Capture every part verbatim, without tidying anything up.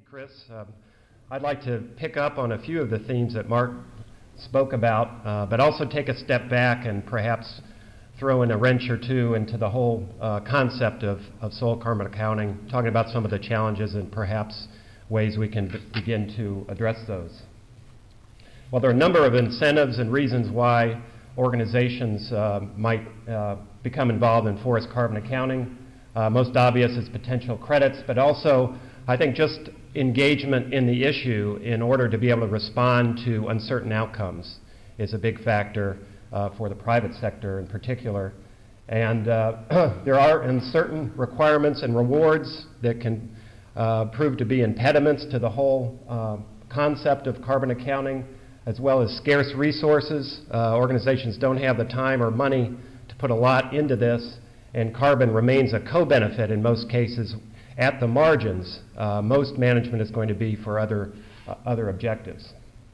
Chris. Um, I'd like to pick up on a few of the themes that Mark spoke about, uh, but also take a step back and perhaps throw in a wrench or two into the whole uh, concept of, of soil carbon accounting, talking about some of the challenges and perhaps ways we can b- begin to address those. Well, there are a number of incentives and reasons why organizations uh, might uh, become involved in forest carbon accounting. Uh, most obvious is potential credits, but also I think just engagement in the issue in order to be able to respond to uncertain outcomes is a big factor uh, for the private sector in particular. And uh, there are certain requirements and rewards that can uh, prove to be impediments to the whole uh, concept of carbon accounting, as well as scarce resources. Uh, organizations don't have the time or money to put a lot into this, and carbon remains a co-benefit in most cases. At the margins, uh, most management is going to be for other uh, other objectives.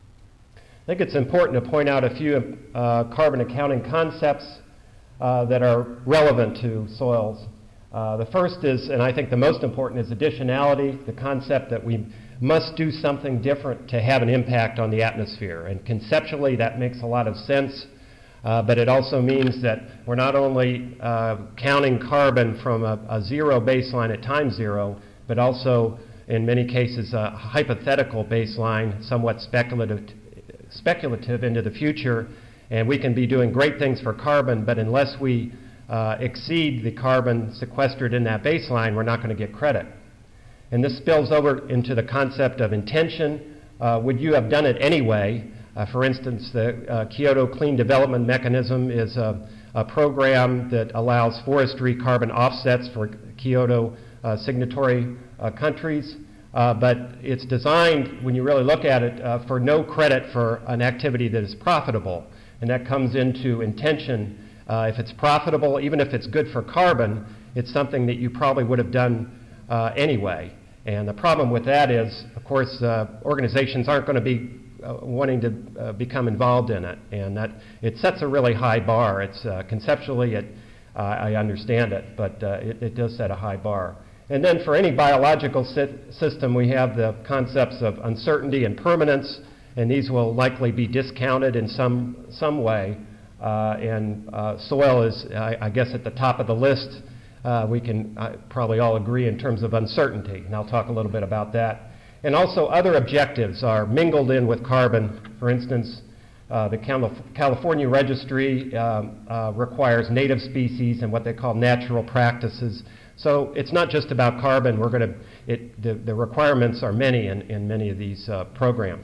I think it's important to point out a few uh, carbon accounting concepts uh, that are relevant to soils. Uh, the first is, and I think the most important, is additionality, the concept that we must do something different to have an impact on the atmosphere. And conceptually, that makes a lot of sense. Uh, but it also means that we're not only uh, counting carbon from a, a zero baseline at time zero, but also in many cases a hypothetical baseline, somewhat speculative, speculative into the future. And we can be doing great things for carbon, but unless we uh, exceed the carbon sequestered in that baseline, we're not going to get credit. And this spills over into the concept of intention. Uh, would you have done it anyway? Uh, for instance, the uh, Kyoto Clean Development Mechanism is a, a program that allows forestry carbon offsets for Kyoto uh, signatory uh, countries, uh, but it's designed, when you really look at it, uh, for no credit for an activity that is profitable, and that comes into intention. Uh, if it's profitable, even if it's good for carbon, it's something that you probably would have done uh, anyway. And the problem with that is, of course, uh, organizations aren't going to be Uh, wanting to uh, become involved in it, and that it sets a really high bar. It's uh, conceptually, it, uh, I understand it, but uh, it, it does set a high bar. And then for any biological sy- system, we have the concepts of uncertainty and permanence, and these will likely be discounted in some some way. Uh, and uh, soil is, I, I guess, at the top of the list. Uh, we can uh, probably all agree in terms of uncertainty, and I'll talk a little bit about that. And also other objectives are mingled in with carbon. For instance, uh, the Calif- California Registry um, uh, requires native species and what they call natural practices. So it's not just about carbon. We're going to, it, the, the requirements are many in, in many of these uh, programs.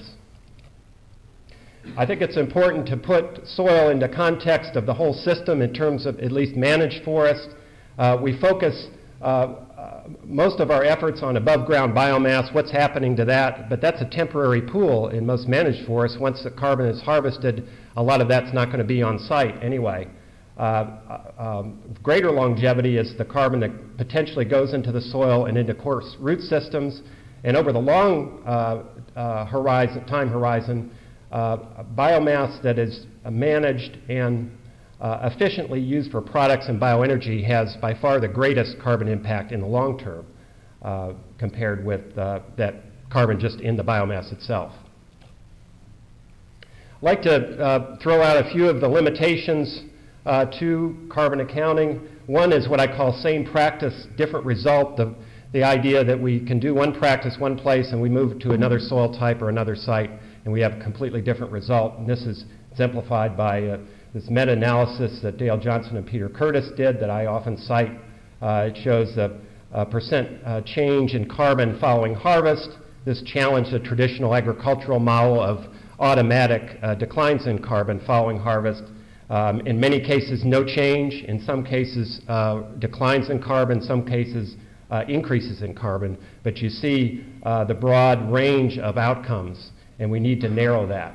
I think it's important to put soil into context of the whole system in terms of at least managed forest. Uh, we focus uh, Uh, most of our efforts on above-ground biomass, what's happening to that, but that's a temporary pool in most managed forests. Once the carbon is harvested, a lot of that's not going to be on site anyway. Uh, um, greater longevity is the carbon that potentially goes into the soil and into coarse root systems, and over the long uh, uh, horizon, time horizon, uh, biomass that is managed and Uh, efficiently used for products and bioenergy has by far the greatest carbon impact in the long term uh, compared with uh, that carbon just in the biomass itself. I'd like to uh, throw out a few of the limitations uh, to carbon accounting. One is what I call same practice, different result, the, the idea that we can do one practice one place and we move to another soil type or another site and we have a completely different result. And this is exemplified by uh, this meta-analysis that Dale Johnson and Peter Curtis did that I often cite. Uh, it shows a, a percent uh, change in carbon following harvest. This challenged the traditional agricultural model of automatic uh, declines in carbon following harvest. Um, in many cases, no change. In some cases, uh, declines in carbon. In some cases, uh, increases in carbon. But you see uh, the broad range of outcomes, and we need to narrow that.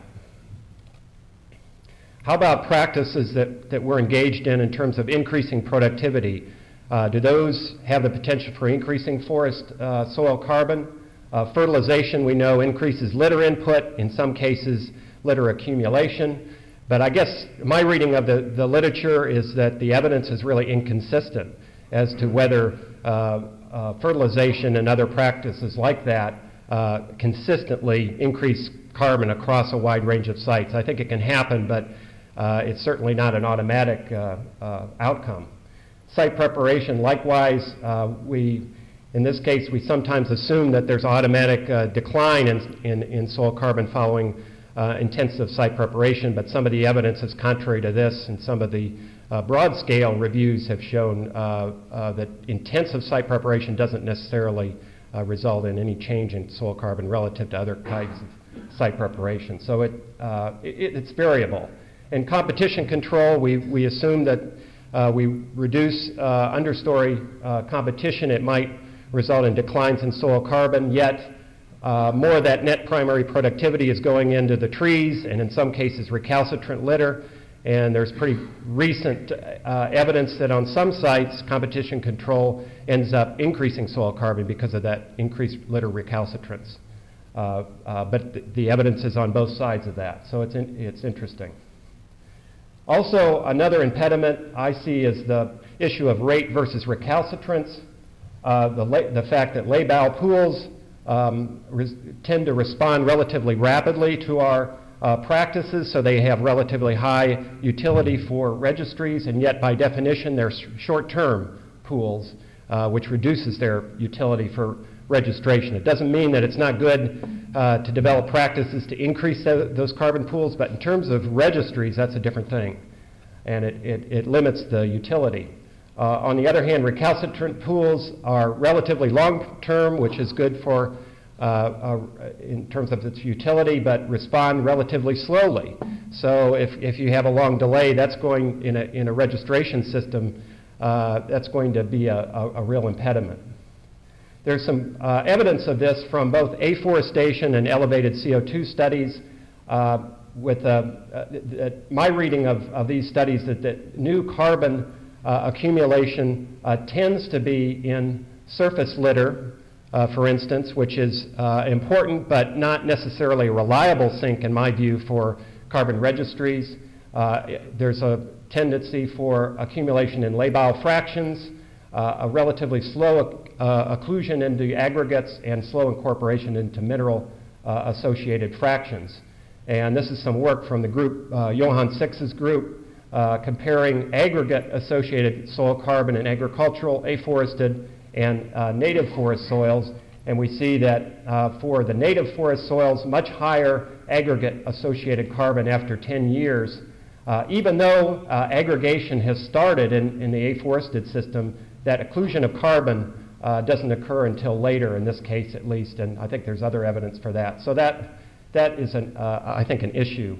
How about practices that, that we're engaged in in terms of increasing productivity? Uh, do those have the potential for increasing forest uh, soil carbon? Uh, fertilization, we know, increases litter input, in some cases litter accumulation. But I guess my reading of the, the literature is that the evidence is really inconsistent as to whether uh, uh, fertilization and other practices like that uh, consistently increase carbon across a wide range of sites. I think it can happen, but uh, it's certainly not an automatic uh, uh, outcome. Site preparation, likewise, uh, we, in this case, we sometimes assume that there's automatic uh, decline in, in, in soil carbon following uh, intensive site preparation, but some of the evidence is contrary to this, and some of the uh, broad-scale reviews have shown uh, uh, that intensive site preparation doesn't necessarily uh, result in any change in soil carbon relative to other kinds of site preparation. So it, uh, it, it's variable. In competition control, we, we assume that uh, we reduce uh, understory uh, competition. It might result in declines in soil carbon, yet uh, more of that net primary productivity is going into the trees and in some cases recalcitrant litter. And there's pretty recent uh, evidence that on some sites, competition control ends up increasing soil carbon because of that increased litter recalcitrance. Uh, uh, but th the evidence is on both sides of that, so it's, in, it's interesting. Also, another impediment I see is the issue of rate versus recalcitrance. Uh, the, the fact that lay-bow pools um, tend to respond relatively rapidly to our uh, practices, so they have relatively high utility for registries, and yet by definition they're short-term pools, uh, which reduces their utility for registration. It doesn't mean that it's not good uh, to develop practices to increase th those carbon pools, but in terms of registries, that's a different thing, and it, it, it limits the utility. Uh, on the other hand, recalcitrant pools are relatively long-term, which is good for uh, uh, in terms of its utility, but respond relatively slowly. So if, if you have a long delay, that's going in a, in a registration system, uh, that's going to be a, a, a real impediment. There's some uh, evidence of this from both afforestation and elevated C O two studies. Uh, with uh, uh, my reading of, of these studies, that, that new carbon uh, accumulation uh, tends to be in surface litter, uh, for instance, which is uh, important but not necessarily a reliable sink, in my view, for carbon registries. Uh, there's a tendency for accumulation in lay-bow fractions, uh, a relatively slow uh, occlusion into aggregates, and slow incorporation into mineral uh, associated fractions. And this is some work from the group, uh, Johan Six's group, uh, comparing aggregate-associated soil carbon in agricultural, afforested, and uh, native forest soils. And we see that uh, for the native forest soils, much higher aggregate-associated carbon after ten years. Uh, even though uh, aggregation has started in, in the afforested system, that occlusion of carbon uh, doesn't occur until later, in this case at least, and I think there's other evidence for that. So that That is, an, uh, I think, an issue.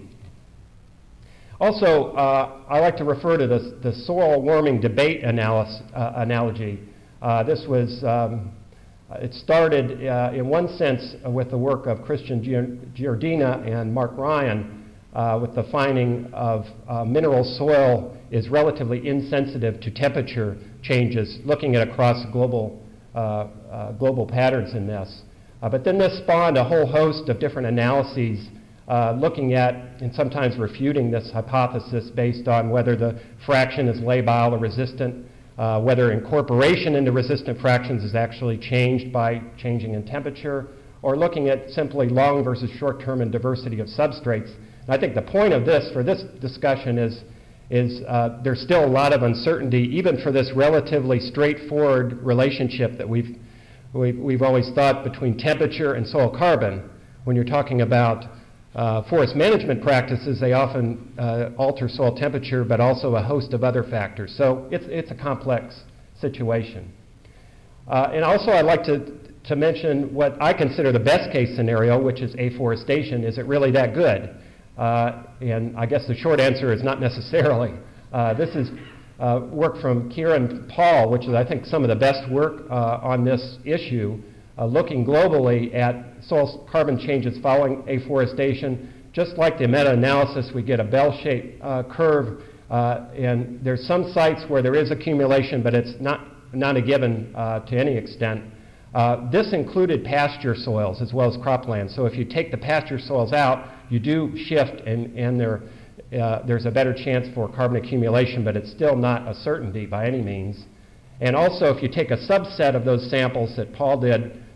Also, uh, I like to refer to the, the soil warming debate analysis, uh, analogy. Uh, this was, um, it started uh, in one sense with the work of Christian Giardina and Mark Ryan, uh, with the finding of uh, mineral soil is relatively insensitive to temperature changes, looking at across global, uh, uh, global patterns in this. Uh, but then this spawned a whole host of different analyses uh, looking at and sometimes refuting this hypothesis based on whether the fraction is labile or resistant, uh, whether incorporation into resistant fractions is actually changed by changing in temperature, or looking at simply long versus short-term and diversity of substrates. And I think the point of this for this discussion is, is uh, there's still a lot of uncertainty, even for this relatively straightforward relationship that we've We've, we've always thought between temperature and soil carbon. When you're talking about uh, forest management practices, they often uh, alter soil temperature, but also a host of other factors. So it's, it's a complex situation. Uh, and also I'd like to, to mention what I consider the best case scenario, which is afforestation. Is it really that good? Uh, and I guess the short answer is not necessarily. Uh, this is Uh, work from Kieran Paul, which is, I think, some of the best work uh, on this issue, uh, looking globally at soil carbon changes following afforestation. Just like the meta-analysis, we get a bell-shaped uh, curve, uh, and there's some sites where there is accumulation, but it's not, not a given uh, to any extent. Uh, this included pasture soils as well as cropland. So if you take the pasture soils out, you do shift, and, and they're Uh, there's a better chance for carbon accumulation, but it's still not a certainty by any means. And also, if you take a subset of those samples that Paul did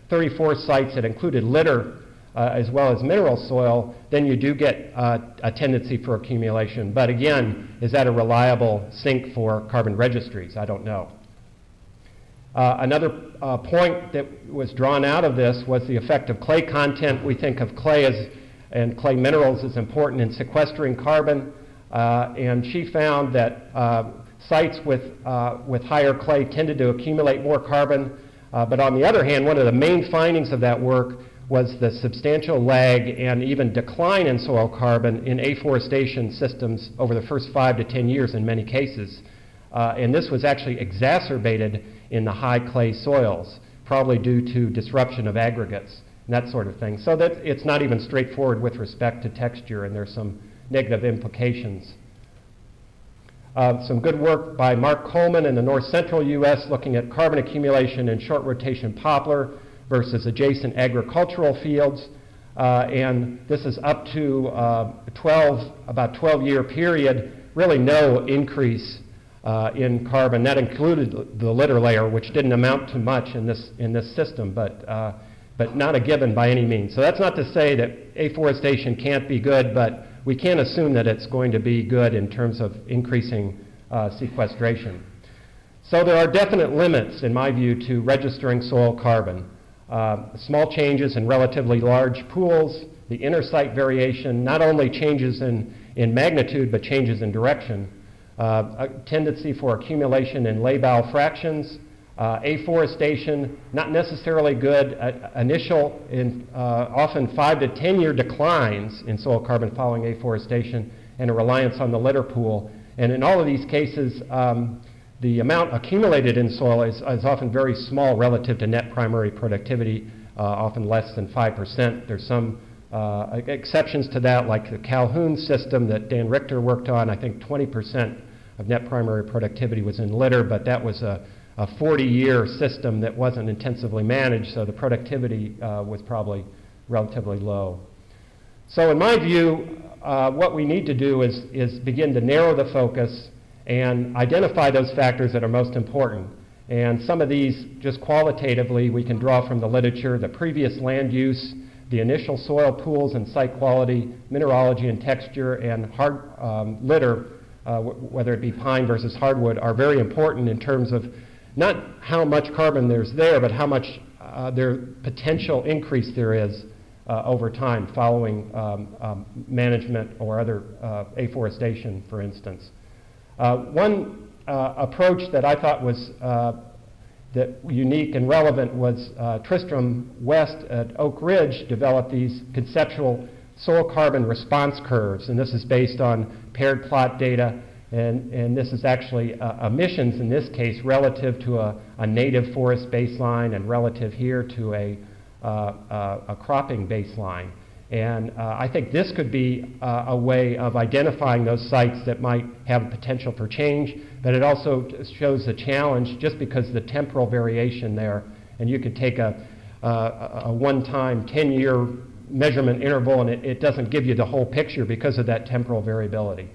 thirty-four sites that included litter uh, as well as mineral soil, then you do get uh, a tendency for accumulation. But again, is that a reliable sink for carbon registries? I don't know. Uh, another uh, point that was drawn out of this was the effect of clay content. We think of clay as, and clay minerals as important in sequestering carbon, uh, and she found that uh, sites with, uh, with higher clay tended to accumulate more carbon, uh, but on the other hand, one of the main findings of that work was the substantial lag and even decline in soil carbon in afforestation systems over the first five to ten years in many cases. Uh, and this was actually exacerbated in the high clay soils, probably due to disruption of aggregates and that sort of thing. So that it's not even straightforward with respect to texture, and there's some negative implications. Uh, some good work by Mark Coleman in the north central U S looking at carbon accumulation in short rotation poplar versus adjacent agricultural fields. Uh, and this is up to uh, twelve, about twelve year period, really no increase Uh, in carbon. That included the litter layer, which didn't amount to much in this in this system, but uh, but not a given by any means. So that's not to say that afforestation can't be good, but we can't assume that it's going to be good in terms of increasing uh, sequestration. So there are definite limits, in my view, to registering soil carbon. Uh, small changes in relatively large pools, the inter-site variation, not only changes in, in magnitude, but changes in direction. Uh, a tendency for accumulation in labile fractions, uh, afforestation, not necessarily good, uh, initial, in, uh, often five to ten year declines in soil carbon following afforestation, and a reliance on the litter pool. And in all of these cases, um, the amount accumulated in soil is, is often very small relative to net primary productivity, uh, often less than five percent. There's some Uh, exceptions to that, like the Calhoun system that Dan Richter worked on. I think twenty percent of net primary productivity was in litter, but that was a, a forty year system that wasn't intensively managed, so the productivity uh, was probably relatively low. So in my view, uh, what we need to do is, is begin to narrow the focus and identify those factors that are most important. And some of these, just qualitatively, we can draw from the literature: the previous land use, the initial soil pools and site quality, mineralogy and texture, and hard um, litter, uh, w whether it be pine versus hardwood, are very important in terms of not how much carbon there's there, but how much uh, their potential increase there is uh, over time following um, um, management or other uh, afforestation, for instance. Uh, one uh, approach that I thought was uh, that unique and relevant was uh, Tristram West at Oak Ridge developed these conceptual soil carbon response curves, and this is based on paired plot data, and, and this is actually uh, emissions in this case relative to a, a native forest baseline and relative here to a, uh, uh, a cropping baseline. And uh, I think this could be uh, a way of identifying those sites that might have potential for change, but it also shows a challenge just because of the temporal variation there. And you could take a, uh, a one-time ten year measurement interval and it, it doesn't give you the whole picture because of that temporal variability.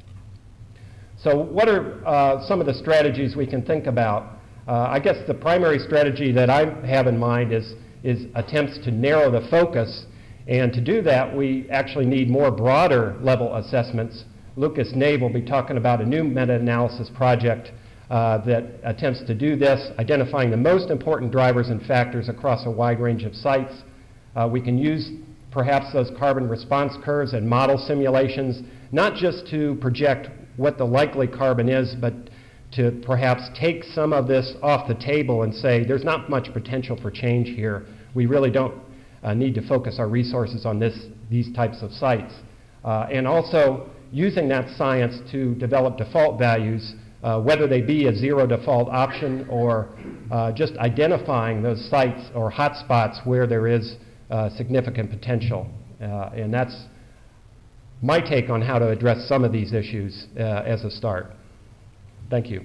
So what are uh, some of the strategies we can think about? Uh, I guess the primary strategy that I have in mind is, is attempts to narrow the focus. And to do that, we actually need more broader level assessments. Lucas Nave will be talking about a new meta-analysis project uh, that attempts to do this, identifying the most important drivers and factors across a wide range of sites. Uh, we can use perhaps those carbon response curves and model simulations, not just to project what the likely carbon is, but to perhaps take some of this off the table and say there's not much potential for change here. We really don't Uh, need to focus our resources on this, these types of sites. Uh, and also using that science to develop default values, uh, whether they be a zero default option or uh, just identifying those sites or hotspots where there is uh, significant potential. Uh, and that's my take on how to address some of these issues uh, as a start. Thank you.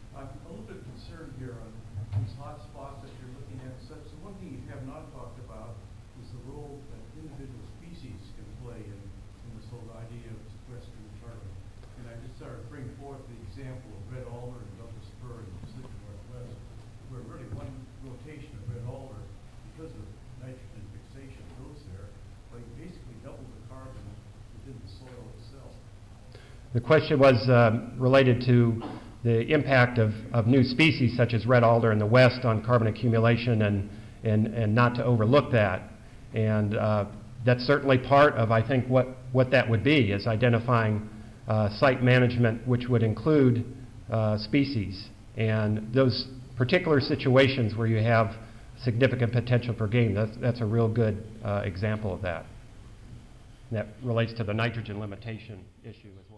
Here on these hot spots that you're looking at. So, so one thing you have not talked about the question was um, related to the impact of, of new species such as red alder in the west on carbon accumulation, and, and, and not to overlook that. And uh, that's certainly part of, I think, what, what that would be, is identifying uh, site management which would include uh, species. And those particular situations where you have significant potential for game, that's, that's a real good uh, example of that. And that relates to the nitrogen limitation issue as well.